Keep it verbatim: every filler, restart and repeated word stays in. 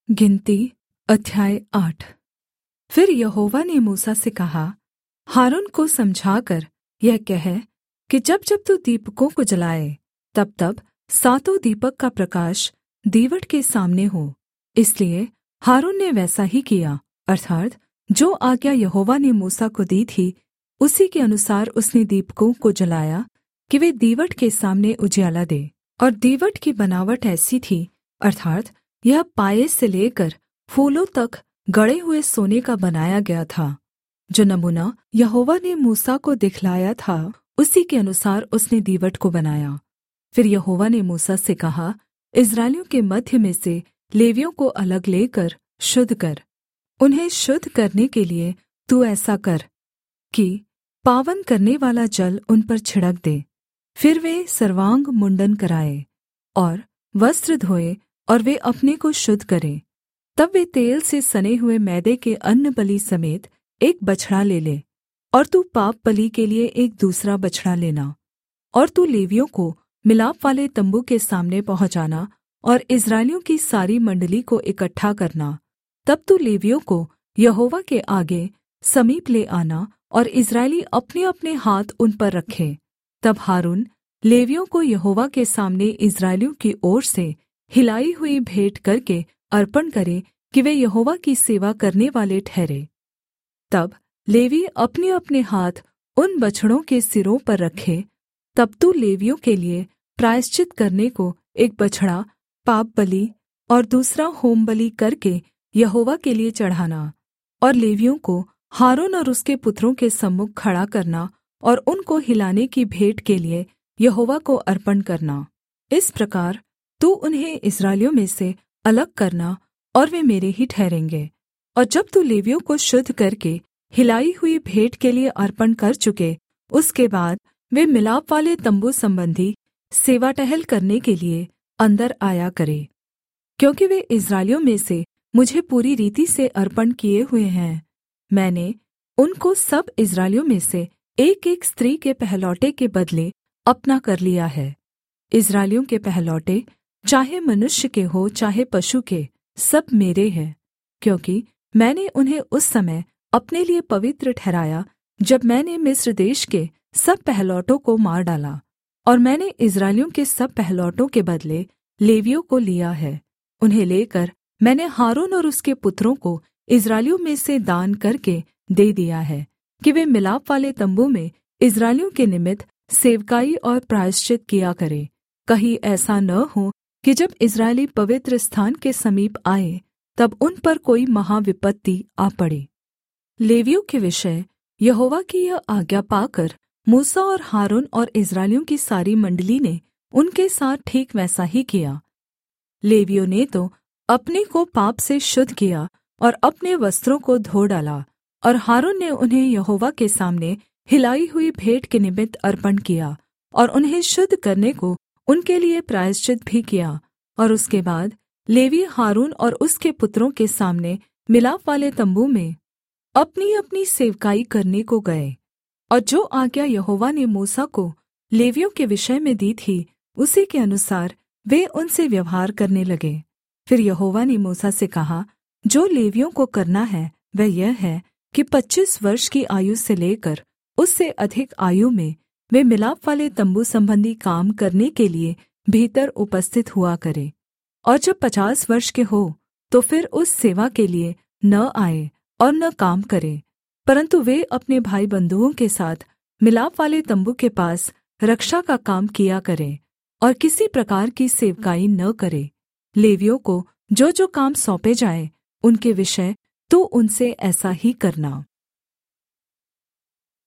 गिनती अध्याय आठ। फिर यहोवा ने मूसा से कहा, हारून को समझाकर यह कह कि जब जब तू दीपकों को जलाए तब-तब सातों दीपक का प्रकाश दीवट के सामने हो। इसलिए हारून ने वैसा ही किया, अर्थात् जो आज्ञा यहोवा ने मूसा को दी थी उसी के अनुसार उसने दीपकों को जलाया कि वे दीवट के सामने उजियाला दें। और दीवट की बनावट ऐसी थी, अर्थात् यह पाए से लेकर फूलों तक गढ़े हुए सोने का बनाया गया था। जो नमूना यहोवा ने मूसा को दिखलाया था उसी के अनुसार उसने दीवट को बनाया। फिर यहोवा ने मूसा से कहा, इस्राएलियों के मध्य में से लेवियों को अलग लेकर शुद्ध कर। उन्हें शुद्ध करने के लिए तू ऐसा कर कि पावन करनेवाला जल उन पर छिड़क दे। फिर वे सर्वांग मुंडन कराएँ और वस्त्र धोए और वे अपने को शुद्ध करें। तब वे तेल से सने हुए मैदे के अन्नबलि समेत एक बछड़ा ले ले, और तू पाप बलि के लिए एक दूसरा बछड़ा लेना। और तू लेवियों को मिलापवाले तम्बू के सामने पहुँचाना और इस्राएलियों की सारी मण्डली को इकट्ठा करना। तब तू लेवियों को यहोवा के आगे समीप ले आना और इस्राएली अपने-अपने हाथ उन पर रखें। तब हारून लेवियों को यहोवा के सामने इस्राएलियों की ओर से हिलाई हुई भेंट करके अर्पण करे कि वे यहोवा की सेवा करने वाले ठहरे। तब लेवी अपने-अपने हाथ उन बछड़ों के सिरों पर रखे। तब तू लेवियों के लिए प्रायश्चित करने को एक बछड़ा पाप बलि और दूसरा होमबलि करके यहोवा के लिए चढ़ाना, और लेवियों को हारून और उसके पुत्रों के सम्मुख खड़ा करना और उनको हिलाने की भेंट के लिए यहोवा को अर्पण करना। इस प्रकार तू उन्हें इस्राएलियों में से अलग करना और वे मेरे ही ठहरेंगे। और जब तू लेवियों को शुद्ध करके हिलाई हुई भेंट के लिए अर्पण कर चुके, उसके बाद वे मिलापवाले तम्बू संबंधी सेवा टहल करने के लिए अंदर आया करे, क्योंकि वे इस्राएलियों में से मुझे पूरी रीति से अर्पण किए हुए हैं। मैंने उनको सब इस्राएलियों में से एक-एक स्त्री के पहलौठे के बदले अपना कर लिया है। इस्राएलियों के पहलौठे चाहे मनुष्य के हो चाहे पशु के, सब मेरे हैं, क्योंकि मैंने उन्हें उस समय अपने लिए पवित्र ठहराया जब मैंने मिस्र देश के सब पहलौठों को मार डाला। और मैंने इस्राएलियों के सब पहलौठों के बदले लेवियों को लिया है। उन्हें लेकर मैंने हारून और उसके पुत्रों को इस्राएलियों में से दान करके दे दिया है कि वे मिलापवाले तम्बू में इस्राएलियों के निमित्त सेवकाई और प्रायश्चित किया करें। कहीं ऐसा न हो कि जब इस्राएली पवित्र स्थान के समीप आए तब उन पर कोई महाविपत्ति आ पड़े। लेवियों के विषय यहोवा की यह आज्ञा पाकर मूसा और हारून और इस्राएलियों की सारी मण्डली ने उनके साथ ठीक वैसा ही किया। लेवियों ने तो अपने को पाप से शुद्ध किया और अपने वस्त्रों को धो डाला, और हारून ने उन्हें यहोवा के सामने हिलाई हुई भेंट के निमित्त अर्पण किया और उन्हें शुद्ध करने को उनके लिए प्रायश्चित भी किया। और उसके बाद लेवी हारून और उसके पुत्रों के सामने मिलापवाले तम्बू में अपनी-अपनी सेवकाई करने को गए। और जो आज्ञा यहोवा ने मूसा को लेवियों के विषय में दी थी उसी के अनुसार वे उनसे व्यवहार करने लगे। फिर यहोवा ने मूसा से कहा, जो लेवियों को करना है वह यह है कि पच्चीस वर्ष की आयु से लेकर उससे अधिक आयु में वे मिलापवाले तम्बू संबंधी काम करने के लिए भीतर उपस्थित हुआ करें। और जब पचास वर्ष के हो तो फिर उस सेवा के लिए न आए और न काम करें, परन्तु वे अपने भाई बंधुओं के साथ मिलापवाले तम्बू के पास रक्षा का काम किया करें और किसी प्रकार की सेवकाई न करें। लेवियों को जो जो काम सौंपे जाएँ उनके विषय तू उनसे ऐसा ही करना।